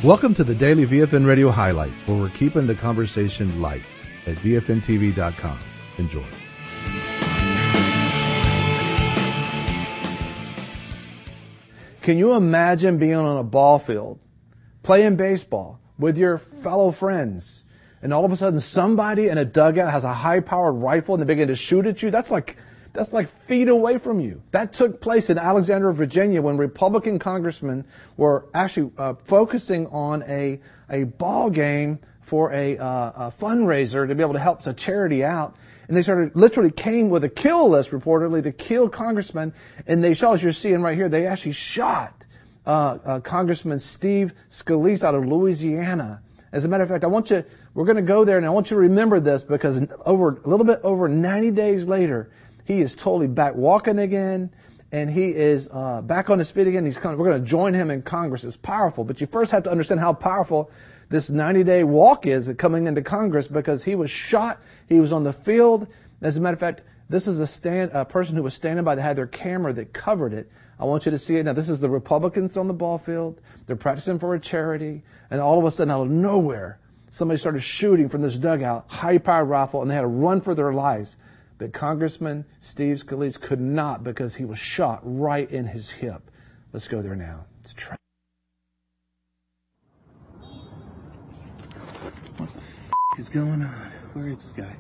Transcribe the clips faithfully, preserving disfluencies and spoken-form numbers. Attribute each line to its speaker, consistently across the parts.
Speaker 1: Welcome to the Daily V F N Radio Highlights, where we're keeping the conversation light at V F N T V dot com. Enjoy.
Speaker 2: Can you imagine being on a ball field, playing baseball with your fellow friends, and all of a sudden somebody in a dugout has a high-powered rifle and they begin to shoot at you? That's like That's like feet away from you. That took place in Alexandria, Virginia, when Republican congressmen were actually uh, focusing on a a ball game for a, uh, a fundraiser to be able to help a charity out. And they started literally came with a kill list, reportedly, to kill congressmen. And they shot, as you're seeing right here, they actually shot uh, uh, Congressman Steve Scalise out of Louisiana. As a matter of fact, I want you, we're going to go there, and I want you to remember this, because over a little bit over ninety days later, he is totally back walking again, and he is uh, back on his feet again. He's coming, we're going to join him in Congress. It's powerful, but you first have to understand how powerful this ninety-day walk is coming into Congress, because he was shot. He was on the field. As a matter of fact, this is a, stand, a person who was standing by that had their camera that covered it. I want you to see it. Now, this is the Republicans on the ball field. They're practicing for a charity, and all of a sudden, out of nowhere, somebody started shooting from this dugout, high-powered rifle, and they had to run for their lives. But Congressman Steve Scalise could not, because he was shot right in his hip. Let's go there now. It's tra- What the f- is going on? Where is this guy?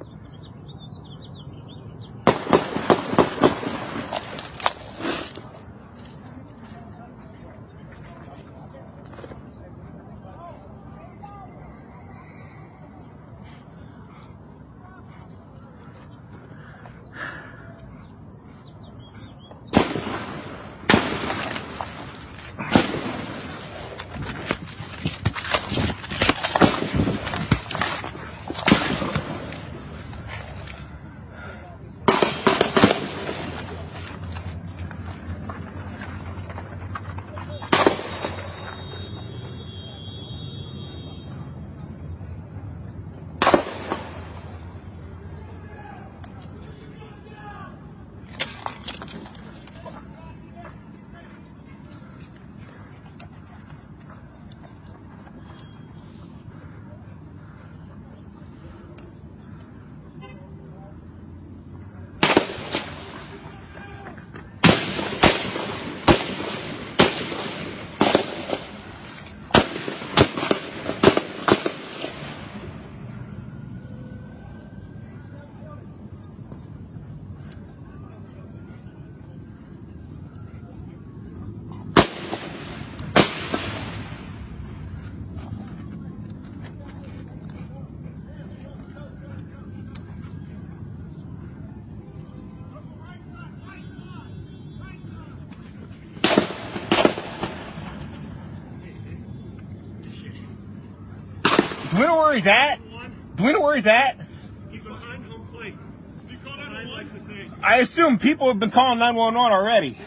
Speaker 3: Do we know where he's at? Do we know where he's at?
Speaker 4: He's behind home plate. You call that I like the thing.
Speaker 3: I assume people have been calling nine one one already.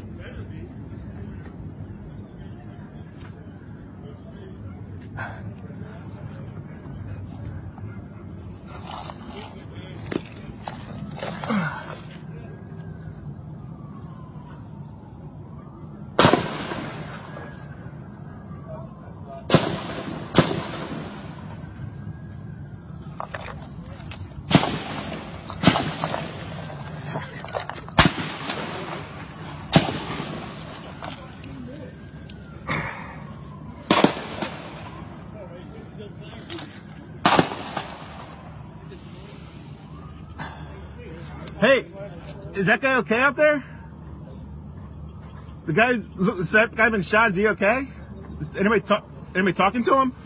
Speaker 3: Hey, is that guy okay out there? The guy, is that guy been shot? Is he okay? Is anybody talk? Anybody talking to him?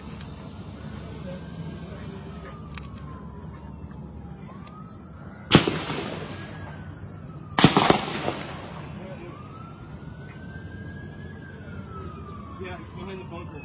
Speaker 4: Yeah, he's behind the bunker.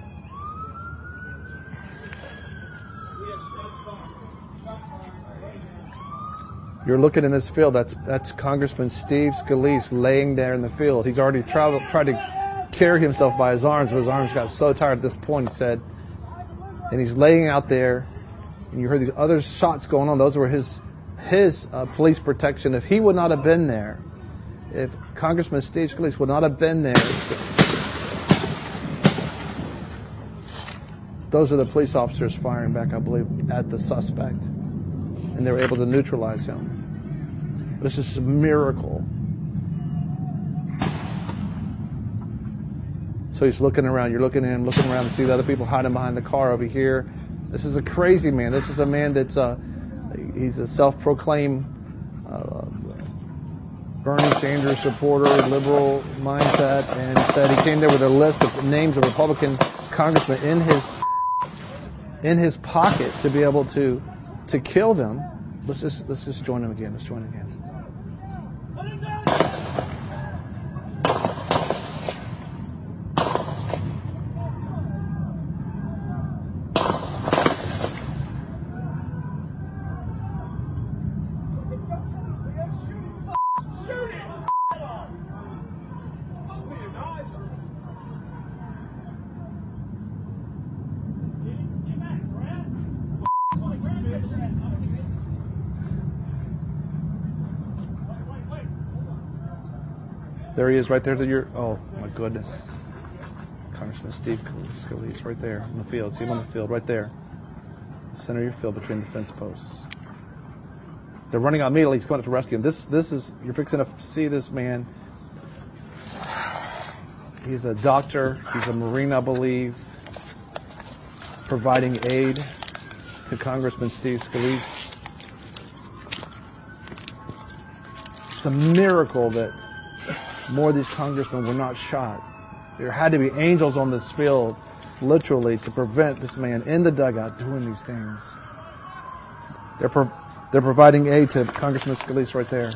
Speaker 2: You're looking in this field. That's that's Congressman Steve Scalise laying there in the field. He's already traveled, tried to carry himself by his arms, but his arms got so tired at this point, he said. And he's laying out there, and you heard these other shots going on. Those were his his uh, police protection. If he would not have been there, if Congressman Steve Scalise would not have been there, Those are the police officers firing back, I believe, at the suspect. And they were able to neutralize him. This is a miracle. So he's looking around. You're looking at him, looking around to see the other people hiding behind the car over here. This is a crazy man. This is a man that's uh, he's a self-proclaimed uh, Bernie Sanders supporter, liberal mindset, and said he came there with a list of names of Republican congressmen in his in his pocket to be able to to kill them. Let's just let's just join him again. Let's join him again. There he is right there to your, oh my goodness. Congressman Steve Scalise right there on the field. See him on the field right there. Center of your field between the fence posts. They're running out immediately. He's going up to rescue him. This, this is, you're fixing to see this man. He's a doctor. He's a Marine, I believe, providing aid to Congressman Steve Scalise. It's a miracle that more of these congressmen were not shot. There had to be angels on this field, literally, to prevent this man in the dugout doing these things. They're pro- they're providing aid to Congressman Scalise right there.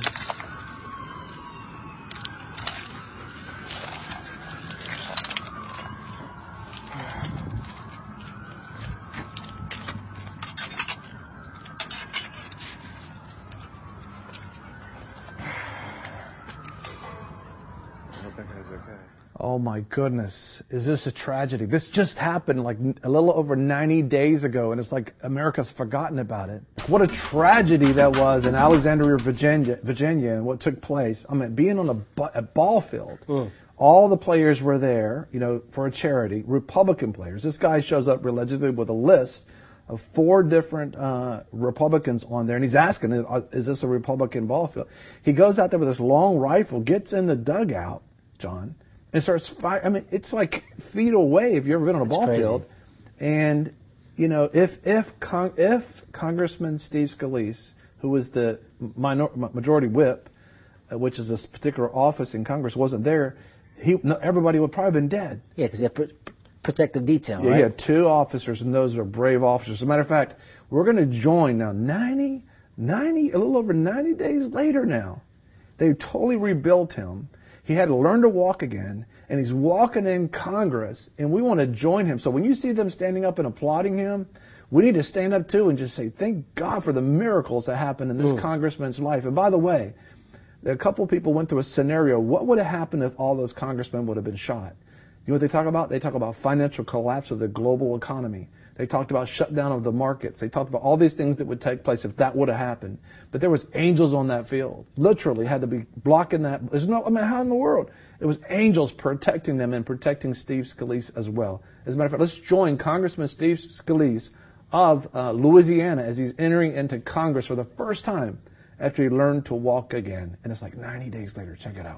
Speaker 2: Oh my goodness. Is this a tragedy? This just happened like a little over ninety days ago, and it's like America's forgotten about it. What a tragedy that was in Alexandria, Virginia, Virginia, and what took place. I mean, being on a, a ball field, mm. all the players were there, you know, for a charity, Republican players. This guy shows up allegedly with a list of four different uh, Republicans on there, and he's asking, is this a Republican ball field? He goes out there with this long rifle, gets in the dugout, John, and starts firing. I mean, it's like feet away if you've ever been on a
Speaker 5: That's
Speaker 2: ball
Speaker 5: crazy.
Speaker 2: field. And, you know, if if Con- if Congressman Steve Scalise, who was the minor- majority whip, uh, which is this particular office in Congress, wasn't there, he no, everybody would probably have been dead.
Speaker 5: Yeah, because they're pr- protective detail,
Speaker 2: Yeah,
Speaker 5: right?
Speaker 2: he had two officers, and those are brave officers. As a matter of fact, we're going to join now ninety, ninety, a little over ninety days later now. They totally rebuilt him. He had to learn to walk again, and he's walking in Congress, and we want to join him. So when you see them standing up and applauding him, we need to stand up too and just say, thank God for the miracles that happened in this
Speaker 5: Ooh.
Speaker 2: congressman's life. And by the way, a couple people went through a scenario. What would have happened if all those congressmen would have been shot? You know what they talk about? They talk about financial collapse of the global economy. They talked about shutdown of the markets. They talked about all these things that would take place if that would have happened. But there was angels on that field. Literally had to be blocking that. There's no, I mean, how in the world? It was angels protecting them and protecting Steve Scalise as well. As a matter of fact, let's join Congressman Steve Scalise of uh, Louisiana as he's entering into Congress for the first time after he learned to walk again. And it's like ninety days later. Check it out.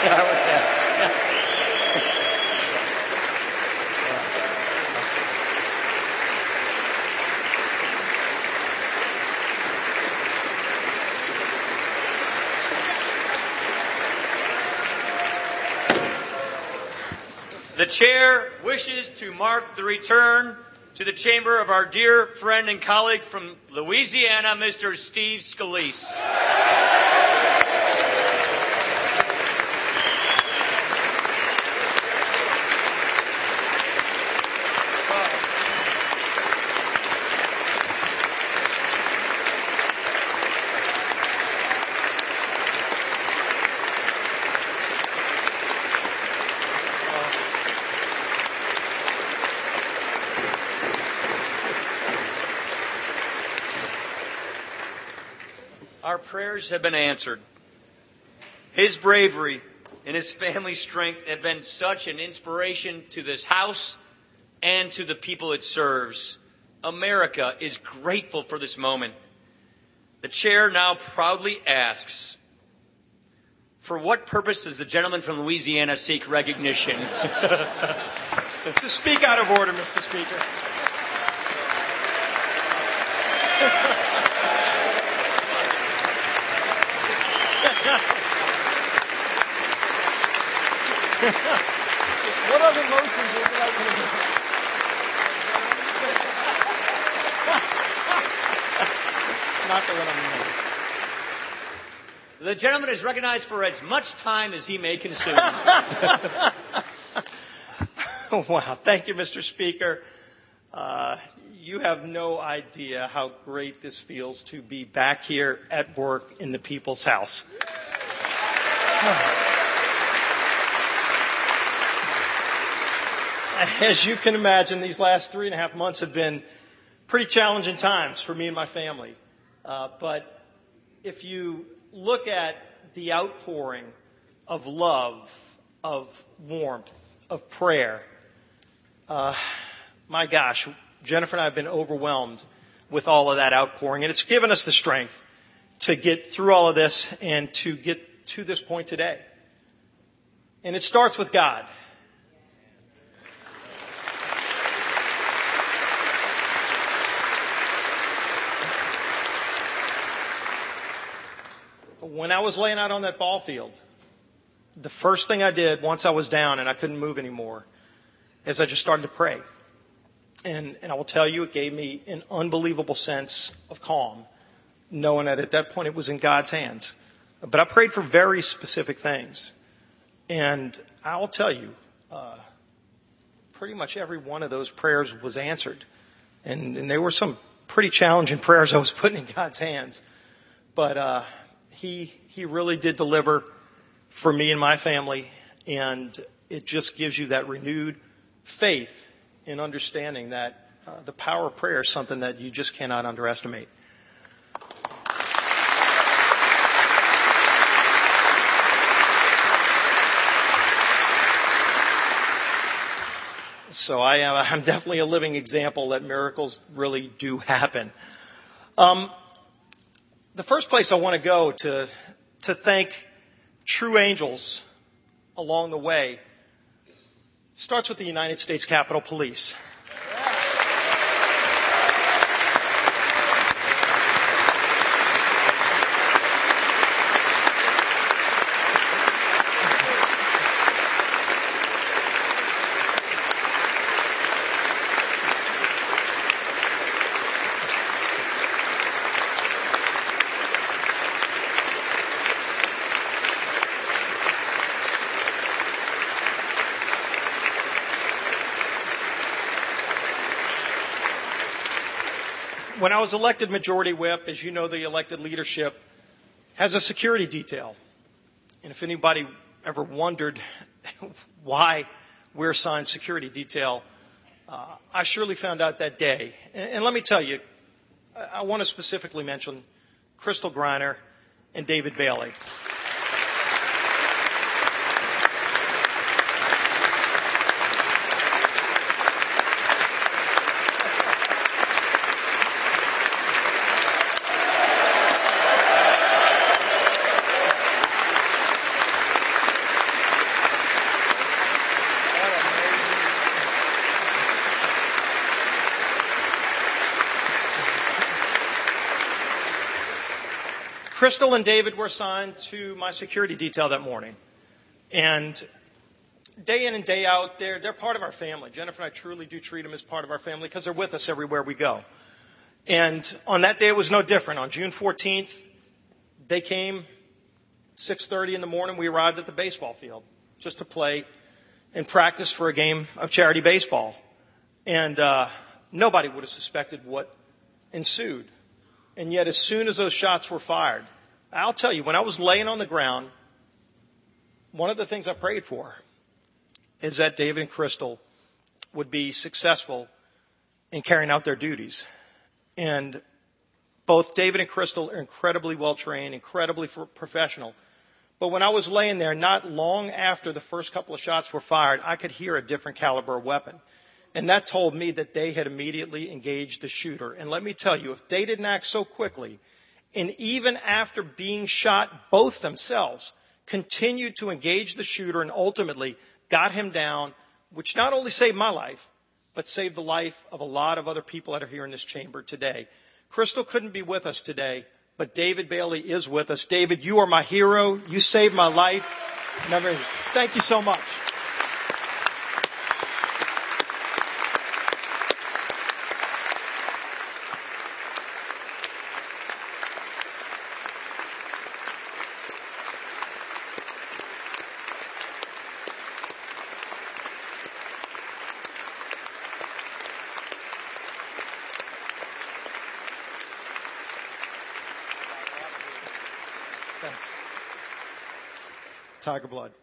Speaker 6: The chair wishes to mark the return to the chamber of our dear friend and colleague from Louisiana, Mister Steve Scalise. Our prayers have been answered. His bravery and his family's strength have been such an inspiration to this House and to the people it serves. America is grateful for this moment. The chair now proudly asks, for what purpose does the gentleman from Louisiana seek recognition?
Speaker 7: To speak out of order, Mister Speaker.
Speaker 2: What other motions would you like to make?
Speaker 7: Not the one I'm making.
Speaker 6: The gentleman is recognized for as much time as he may consume.
Speaker 7: Wow. Thank you, Mister Speaker. Uh, you have no idea how great this feels to be back here at work in the People's House. As you can imagine, these last three and a half months have been pretty challenging times for me and my family. Uh, but if you look at the outpouring of love, of warmth, of prayer, uh, my gosh, Jennifer and I have been overwhelmed with all of that outpouring. And it's given us the strength to get through all of this and to get to this point today. And it starts with God. When I was laying out on that ball field, the first thing I did once I was down and I couldn't move anymore is I just started to pray. And, and I will tell you, it gave me an unbelievable sense of calm, knowing that at that point it was in God's hands. But I prayed for very specific things. And I will tell you, uh, pretty much every one of those prayers was answered. And, and there were some pretty challenging prayers I was putting in God's hands. But uh, he, he really did deliver for me and my family. And it just gives you that renewed faith in understanding that uh, the power of prayer is something that you just cannot underestimate. So I am, I'm definitely a living example that miracles really do happen. Um, the first place I want to go to, to thank true angels along the way starts with the United States Capitol Police. When I was elected majority whip, as you know, the elected leadership has a security detail. And if anybody ever wondered why we're assigned security detail, uh, I surely found out that day. And, and let me tell you, I, I want to specifically mention Crystal Griner and David Bailey. Crystal and David were assigned to my security detail that morning. And day in and day out, they're, they're part of our family. Jennifer and I truly do treat them as part of our family because they're with us everywhere we go. And on that day, it was no different. On June fourteenth, they came six thirty in the morning. We arrived at the baseball field just to play and practice for a game of charity baseball. And uh, nobody would have suspected what ensued. And yet, as soon as those shots were fired, I'll tell you, when I was laying on the ground, one of the things I prayed for is that David and Crystal would be successful in carrying out their duties. And both David and Crystal are incredibly well trained, incredibly professional. But when I was laying there, not long after the first couple of shots were fired, I could hear a different caliber weapon. And that told me that they had immediately engaged the shooter. And let me tell you, if they didn't act so quickly, and even after being shot both themselves, continued to engage the shooter and ultimately got him down, which not only saved my life, but saved the life of a lot of other people that are here in this chamber today. Crystal couldn't be with us today, but David Bailey is with us. David, you are my hero. You saved my life. Never. Thank you so much. Thanks. Tiger blood.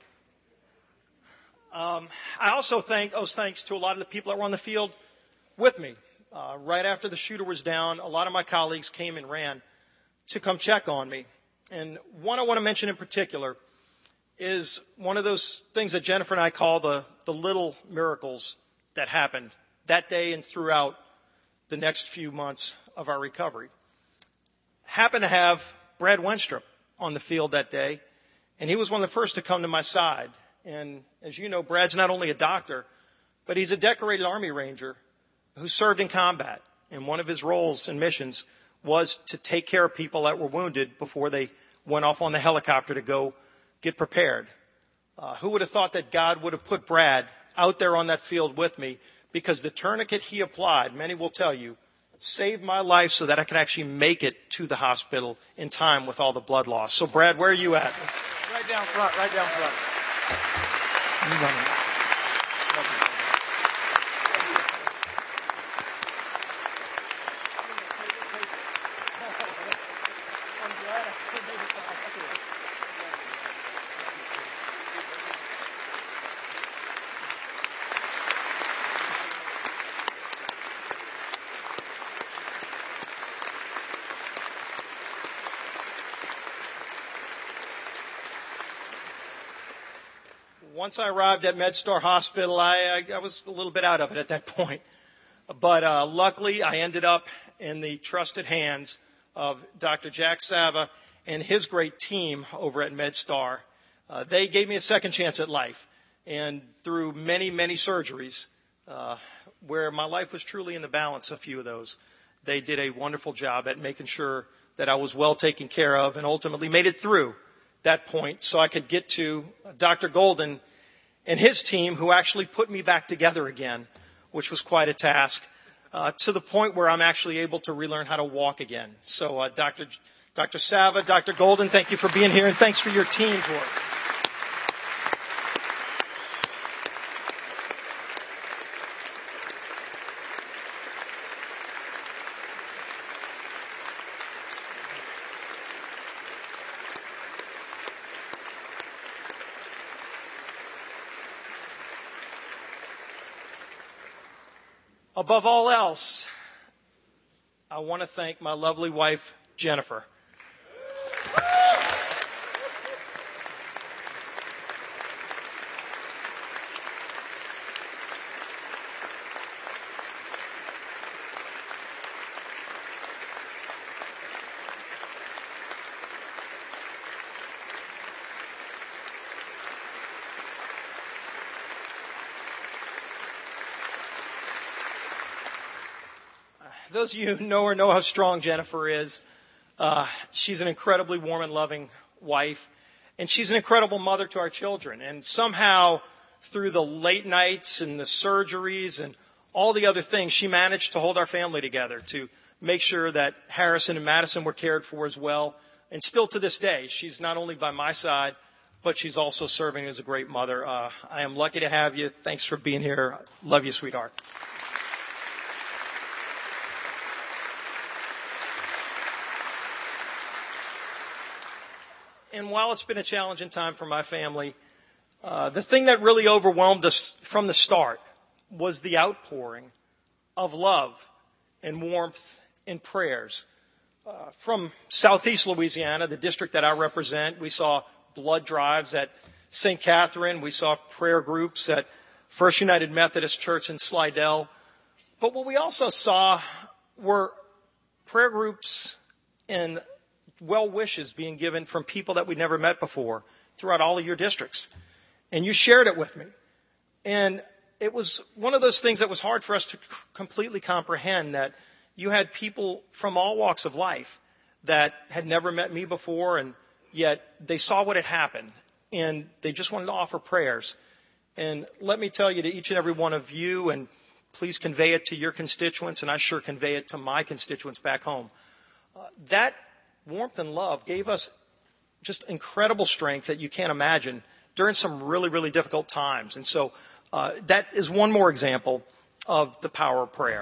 Speaker 7: Um, I also thank those thanks to a lot of the people that were on the field with me. Uh, right after the shooter was down, a lot of my colleagues came and ran to come check on me. And one I want to mention in particular is one of those things that Jennifer and I call the, the little miracles that happened that day and throughout the next few months of our recovery. Happened to have Brad Wenstrup on the field that day, and he was one of the first to come to my side. And as you know, Brad's not only a doctor, but he's a decorated Army Ranger who served in combat. And one of his roles and missions was to take care of people that were wounded before they went off on the helicopter to go get prepared. Uh, who would have thought that God would have put Brad out there on that field with me? Because the tourniquet he applied, many will tell you, saved my life so that I could actually make it to the hospital in time with all the blood loss. So, Brad, where are you at?
Speaker 3: Right down front, right down front.
Speaker 7: You run it. Once I arrived at MedStar Hospital, I, I, I was a little bit out of it at that point. But uh, luckily, I ended up in the trusted hands of Doctor Jack Sava and his great team over at MedStar. Uh, they gave me a second chance at life. And through many, many surgeries, uh, where my life was truly in the balance, a few of those, they did a wonderful job at making sure that I was well taken care of and ultimately made it through that point so I could get to Doctor Golden and his team, who actually put me back together again, which was quite a task, uh, to the point where I'm actually able to relearn how to walk again. So uh, Doctor Doctor Sava, Doctor Golden, thank you for being here, and thanks for your team's work. Above all else, I want to thank my lovely wife, Jennifer. Those of you who know her know how strong Jennifer is. Uh, she's an incredibly warm and loving wife, and she's an incredible mother to our children. And somehow, through the late nights and the surgeries and all the other things, she managed to hold our family together, to make sure that Harrison and Madison were cared for as well. And still to this day, she's not only by my side, but she's also serving as a great mother. Uh, I am lucky to have you. Thanks for being here. Love you, sweetheart. And while it's been a challenging time for my family, uh, the thing that really overwhelmed us from the start was the outpouring of love and warmth and prayers. Uh, from Southeast Louisiana, the district that I represent, we saw blood drives at Saint Catherine. We saw prayer groups at First United Methodist Church in Slidell. But what we also saw were prayer groups and well wishes being given from people that we'd never met before throughout all of your districts. And you shared it with me. And it was one of those things that was hard for us to c- completely comprehend, that you had people from all walks of life that had never met me before, and yet they saw what had happened, and they just wanted to offer prayers. And let me tell you, to each and every one of you, and please convey it to your constituents, and I sure convey it to my constituents back home, uh, that warmth and love gave us just incredible strength that you can't imagine during some really, really difficult times. And so uh, that is one more example of the power of prayer.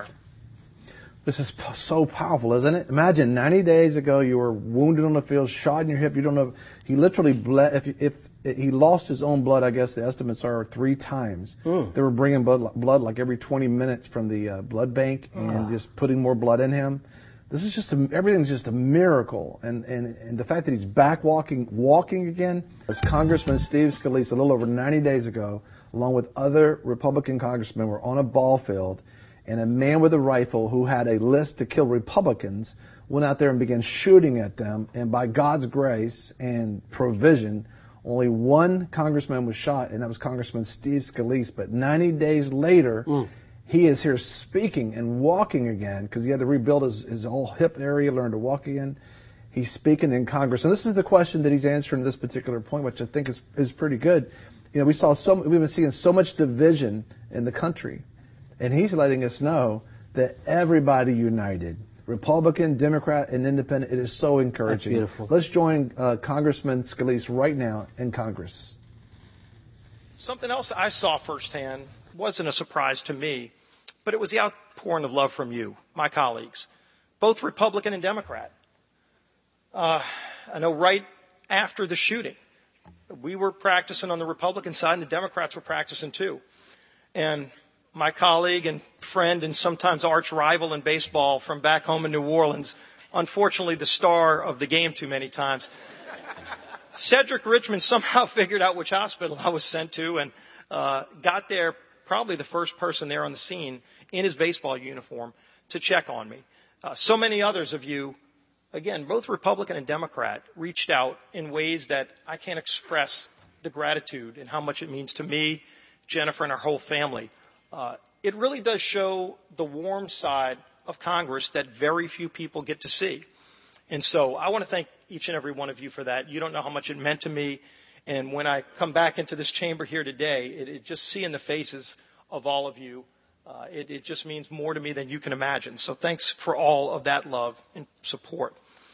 Speaker 2: This is p- so powerful, isn't it? Imagine ninety days ago you were wounded on the field, shot in your hip. You don't know. He literally bled. If, if, if he lost his own blood, I guess the estimates are three times. Mm. They were bringing blood, blood like every twenty minutes from the uh, blood bank and uh. just putting more blood in him. This is just a, everything's just a miracle, and, and and the fact that he's back walking walking again. As Congressman Steve Scalise, a little over ninety days ago, along with other Republican congressmen, were on a ball field, and a man with a rifle who had a list to kill Republicans went out there and began shooting at them. And by God's grace and provision, only one congressman was shot, and that was Congressman Steve Scalise. But ninety days later, mm. he is here speaking and walking again, because he had to rebuild his, his whole hip area, learn to walk again. He's speaking in Congress. And this is the question that he's answering at this particular point, which I think is, is pretty good. You know, we saw so, we've been seeing so much division in the country. And he's letting us know that everybody united, Republican, Democrat, and Independent. It is so encouraging.
Speaker 5: That's beautiful.
Speaker 2: Let's join uh, Congressman Scalise right now in Congress.
Speaker 7: Something else I saw firsthand wasn't a surprise to me, but it was the outpouring of love from you, my colleagues, both Republican and Democrat. Uh, I know right after the shooting, we were practicing on the Republican side, and the Democrats were practicing too. And my colleague and friend and sometimes arch rival in baseball from back home in New Orleans, unfortunately the star of the game too many times, Cedric Richmond somehow figured out which hospital I was sent to, and uh, got there, probably the first person there on the scene in his baseball uniform to check on me. Uh, so many others of you, again, both Republican and Democrat, reached out in ways that I can't express the gratitude and how much it means to me, Jennifer, and our whole family. Uh, it really does show the warm side of Congress that very few people get to see. And so I want to thank each and every one of you for that. You don't know how much it meant to me. And when I come back into this chamber here today, it, it just seeing the faces of all of you, uh, it, it just means more to me than you can imagine. So thanks for all of that love and support.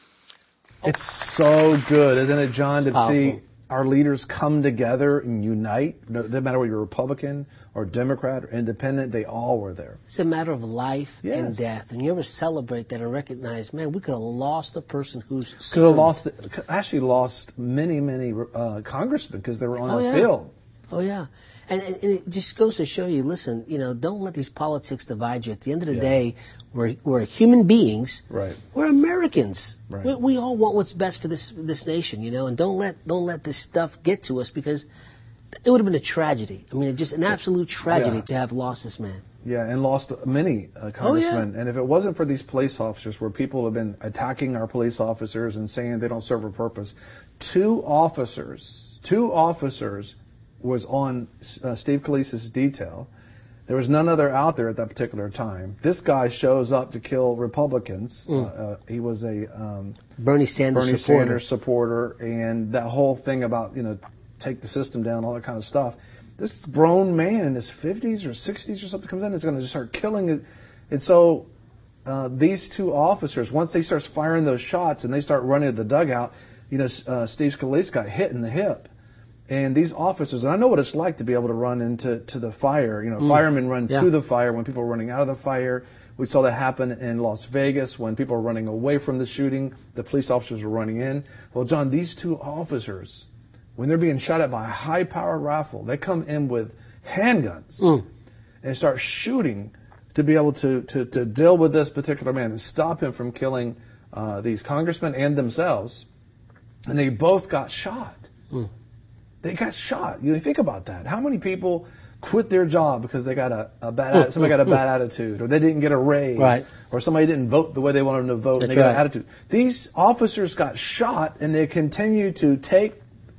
Speaker 2: It's so good, isn't it, John,
Speaker 5: it's
Speaker 2: to
Speaker 5: powerful.
Speaker 2: see our leaders come together and unite. No, no matter whether you're Republican or Democrat or Independent, they all were there.
Speaker 5: It's a matter of life
Speaker 2: Yes.
Speaker 5: and death. And you ever celebrate that and recognize, man, we could have lost a person who's
Speaker 2: Could have lost, actually lost many, many uh, congressmen because they were on
Speaker 5: Oh,
Speaker 2: the
Speaker 5: yeah.
Speaker 2: field.
Speaker 5: Oh, yeah. And, and, and it just goes to show you, listen, you know, don't let these politics divide you. At the end of the
Speaker 2: Yeah.
Speaker 5: day, we're, we're human beings.
Speaker 2: Right.
Speaker 5: We're Americans.
Speaker 2: Right.
Speaker 5: We, we all want what's best for this this nation, you know, and don't let don't let this stuff get to us, because it would have been a tragedy. I mean, just an absolute tragedy
Speaker 2: Yeah.
Speaker 5: to have lost this man.
Speaker 2: Yeah, and lost many uh, congressmen.
Speaker 5: Oh, yeah.
Speaker 2: And if it wasn't for these police officers, where people have been attacking our police officers and saying they don't serve a purpose, two officers, two officers was on uh, Steve Scalise's detail There was none other out there at that particular time. This guy shows up to kill Republicans. Mm. Uh, uh, he was a um,
Speaker 5: Bernie Sanders
Speaker 2: Bernie
Speaker 5: supporter.
Speaker 2: Sanders supporter, and that whole thing about, you know, take the system down, all that kind of stuff. This grown man in his fifties or sixties or something comes in and is going to just start killing it. And so uh, these two officers, once they start firing those shots and they start running to the dugout, you know, uh, Steve Scalise got hit in the hip. And these officers, and I know what it's like to be able to run into to the fire. You know, mm. firemen run yeah. to the fire when people are running out of the fire. We saw that happen in Las Vegas when people were running away from the shooting. The police officers were running in. Well, John, these two officers, when they're being shot at by a high-powered rifle, they come in with handguns mm. and start shooting to be able to, to, to deal with this particular man and stop him from killing uh, these congressmen and themselves. And they both got shot. Mm. They got shot. You think about that. How many people quit their job because they got a, a bad somebody got a bad attitude, or they didn't get a raise,
Speaker 5: right.
Speaker 2: or somebody didn't vote the way they wanted them to vote,
Speaker 5: That's
Speaker 2: and they got
Speaker 5: right.
Speaker 2: an attitude. These officers got shot, and they continue to take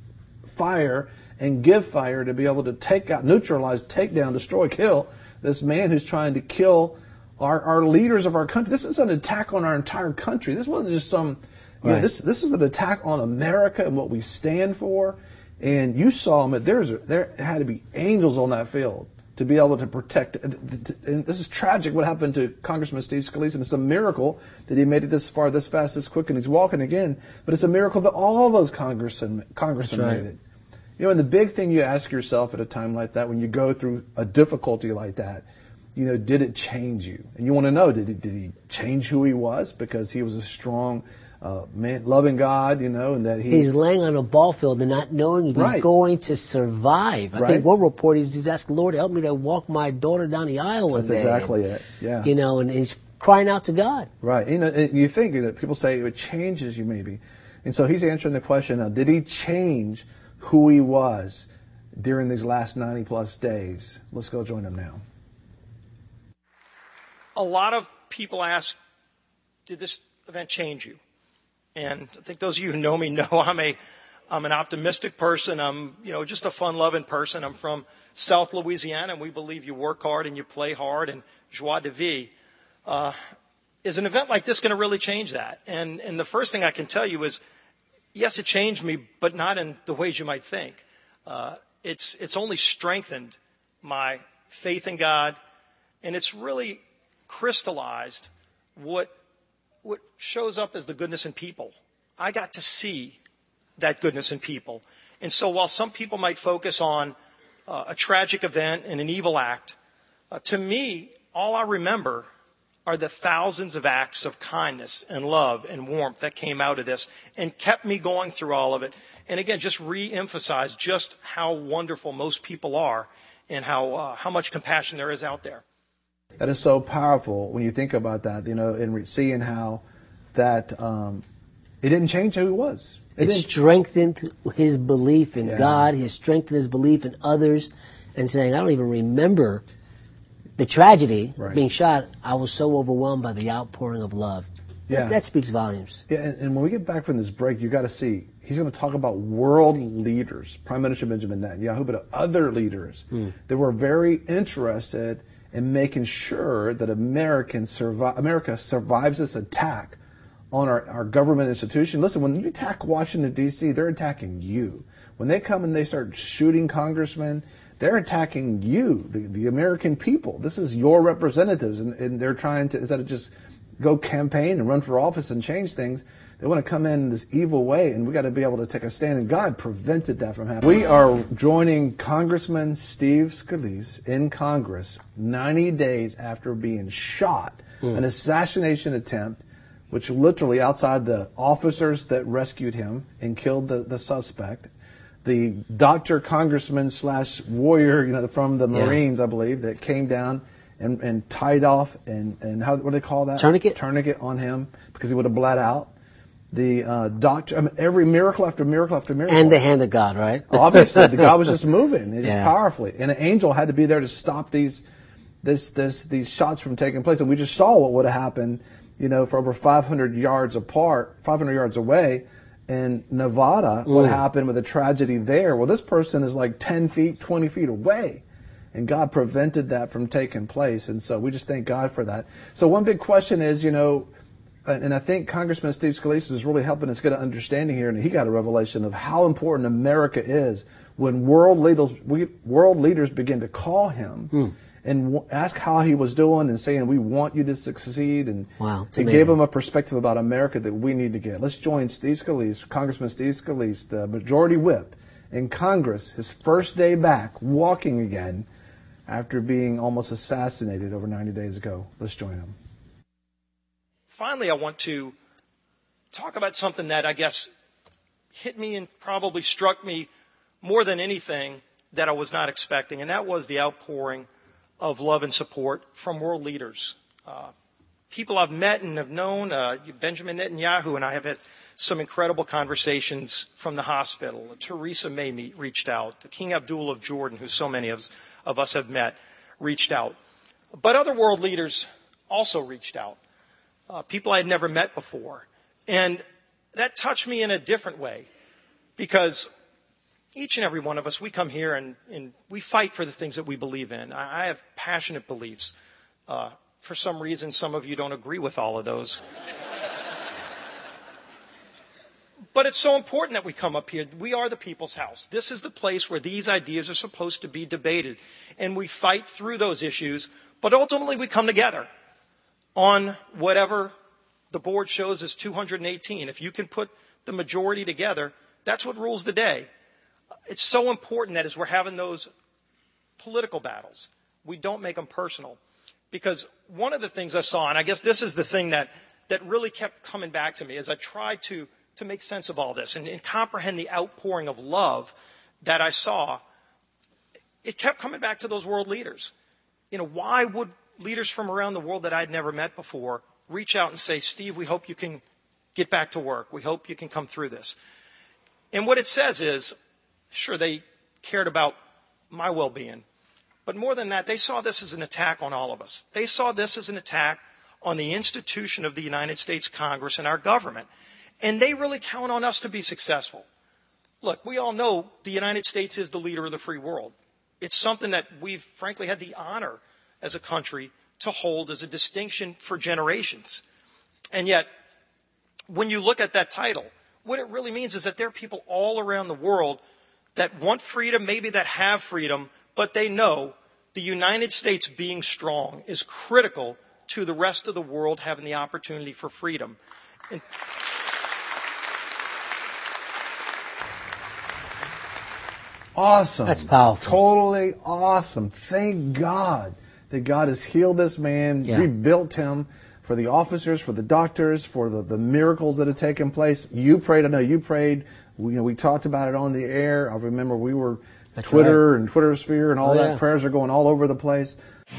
Speaker 2: fire and give fire to be able to take out, neutralize, take down, destroy, kill this man who's trying to kill our, our leaders of our country. This is an attack on our entire country. This wasn't just some. You
Speaker 5: right.
Speaker 2: know, this this is an attack on America and what we stand for. And you saw them. There's there had to be angels on that field to be able to protect. And this is tragic. What happened to Congressman Steve Scalise? And it's a miracle that he made it this far, this fast, this quick, and he's walking again. But it's a miracle that all those congressmen congressmen
Speaker 5: That's right.
Speaker 2: made it. You know, and the big thing you ask yourself at a time like that, when you go through a difficulty like that, you know, did it change you? And you want to know, did he, did he change who he was because he was a strong. Uh, man, loving God, you know, and that he...
Speaker 5: He's laying on a ball field and not knowing if he's
Speaker 2: right.
Speaker 5: going to survive. I
Speaker 2: right.
Speaker 5: think one report is he's asking, Lord, help me to walk my daughter down the aisle one
Speaker 2: That's
Speaker 5: day.
Speaker 2: That's exactly it, yeah.
Speaker 5: You know, and he's crying out to God.
Speaker 2: Right. You know, you think, you know, people say it changes you maybe. And so he's answering the question now, did he change who he was during these last ninety plus days? Let's go join him now.
Speaker 7: A lot of people ask, did this event change you? And I think those of you who know me know I'm a, I'm an optimistic person. I'm, you know, just a fun-loving person. I'm from South Louisiana, and we believe you work hard and you play hard, and joie de vivre. Uh, is an event like this going to really change that? And, and the first thing I can tell you is, yes, it changed me, but not in the ways you might think. Uh, it's, it's only strengthened my faith in God, and it's really crystallized what what shows up as the goodness in people. I got to see that goodness in people. And so while some people might focus on uh, a tragic event and an evil act, uh, to me, all I remember are the thousands of acts of kindness and love and warmth that came out of this and kept me going through all of it. And again, just re-emphasize just how wonderful most people are and how, uh, how much compassion there is out there.
Speaker 2: That is so powerful when you think about that, you know, and seeing how that um, it didn't change who he was.
Speaker 5: It, it strengthened his belief in yeah. God. He strengthened his belief in others, and saying, I don't even remember the tragedy, right. being shot. I was so overwhelmed by the outpouring of love. Yeah. That, that speaks volumes.
Speaker 2: Yeah, and, and when we get back from this break, you got to see, he's going to talk about world leaders, Prime Minister Benjamin Netanyahu, but other leaders hmm. that were very interested and making sure that American survive, America survives this attack on our, our government institution. Listen, when you attack Washington, D C, they're attacking you. When they come and they start shooting congressmen, they're attacking you, the, the American people. This is your representatives, and, and they're trying to, instead of just go campaign and run for office and change things, they want to come in this evil way, and we got to be able to take a stand. And God prevented that from happening. We are joining Congressman Steve Scalise in Congress ninety days after being shot, mm. an assassination attempt, which literally outside the officers that rescued him and killed the, the suspect, the doctor, congressman slash warrior, you know, from the Marines, yeah. I believe, that came down and, and tied off and, and how what do they call that?
Speaker 5: Tourniquet.
Speaker 2: Tourniquet on him because he would have bled out. The uh, doctor, I mean, every miracle after miracle after miracle.
Speaker 5: And the hand of God, right?
Speaker 2: Obviously, the God was just moving, just
Speaker 5: yeah.
Speaker 2: powerfully, and an angel had to be there to stop these, this, this, these shots from taking place. And we just saw what would have happened, you know, for over five hundred yards apart, five hundred yards away, in Nevada. Mm. What happened with the tragedy there? Well, this person is like ten feet, twenty feet away, And God prevented that from taking place. And so we just thank God for that. So one big question is, you know, and I think Congressman Steve Scalise is really helping us get an understanding here, and he got a revelation of how important America is when world leaders, we, world leaders begin to call him hmm. and w- ask how he was doing and saying, we want you to succeed. And
Speaker 5: wow,
Speaker 2: it gave him a perspective about America that we need to get. Let's join Steve Scalise, Congressman Steve Scalise, the Majority Whip in Congress, his first day back, walking again after being almost assassinated over ninety days ago. Let's join him.
Speaker 7: Finally, I want to talk about something that I guess hit me and probably struck me more than anything that I was not expecting, and that was the outpouring of love and support from world leaders. Uh, people I've met and have known, uh, Benjamin Netanyahu and I have had some incredible conversations from the hospital. Theresa May meet, reached out. King Abdullah of Jordan, who so many of, of us have met, reached out. But other world leaders also reached out, uh, people I had never met before. And that touched me in a different way, because each and every one of us, we come here and, and we fight for the things that we believe in. I, I have passionate beliefs. Uh, for some reason, some of you don't agree with all of those. But it's so important that we come up here. We are the people's house. This is the place where these ideas are supposed to be debated. And we fight through those issues, but ultimately we come together on whatever the board shows as two hundred eighteen. If you can put the majority together, that's what rules the day. It's so important that as we're having those political battles, we don't make them personal. Because one of the things I saw, and I guess this is the thing that, that really kept coming back to me as I tried to, to make sense of all this and, and comprehend the outpouring of love that I saw, it kept coming back to those world leaders. You know, why would leaders from around the world that I'd never met before reach out and say, Steve, we hope you can get back to work. We hope you can come through this. And what it says is, sure, they cared about my well-being. But more than that, they saw this as an attack on all of us. They saw this as an attack on the institution of the United States Congress and our government. And they really count on us to be successful. Look, we all know the United States is the leader of the free world. It's something that we've frankly had the honor as a country to hold as a distinction for generations. And yet, when you look at that title, what it really means is that there are people all around the world that want freedom, maybe that have freedom, but they know the United States being strong is critical to the rest of the world having the opportunity for freedom. And
Speaker 2: awesome.
Speaker 5: That's powerful.
Speaker 2: Totally awesome. Thank God that God has healed this man,
Speaker 5: yeah.
Speaker 2: rebuilt him, for the officers, for the doctors, for the, the miracles that have taken place. You prayed. I know you prayed. We, you know, we talked about it on the air. I remember we were That's Twitter right. and Twitter sphere and all oh, that. Yeah. Prayers are going all over the place.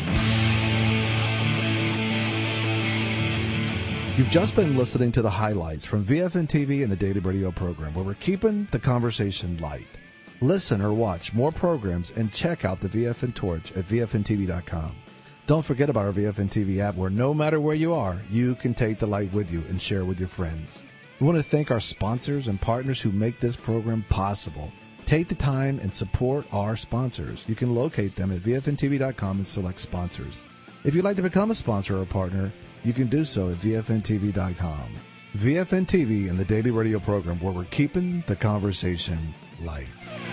Speaker 1: You've just been listening to the highlights from V F N T V and the Daily Radio program, where we're keeping the conversation light. Listen or watch more programs and check out the V F N Torch at V F N T V dot com. Don't forget about our V F N T V app, where no matter where you are, you can take the light with you and share with your friends. We want to thank our sponsors and partners who make this program possible. Take the time and support our sponsors. You can locate them at V F N T V dot com and select sponsors. If you'd like to become a sponsor or a partner, you can do so at V F N T V dot com. V F N T V and the Daily Radio program, where we're keeping the conversation light.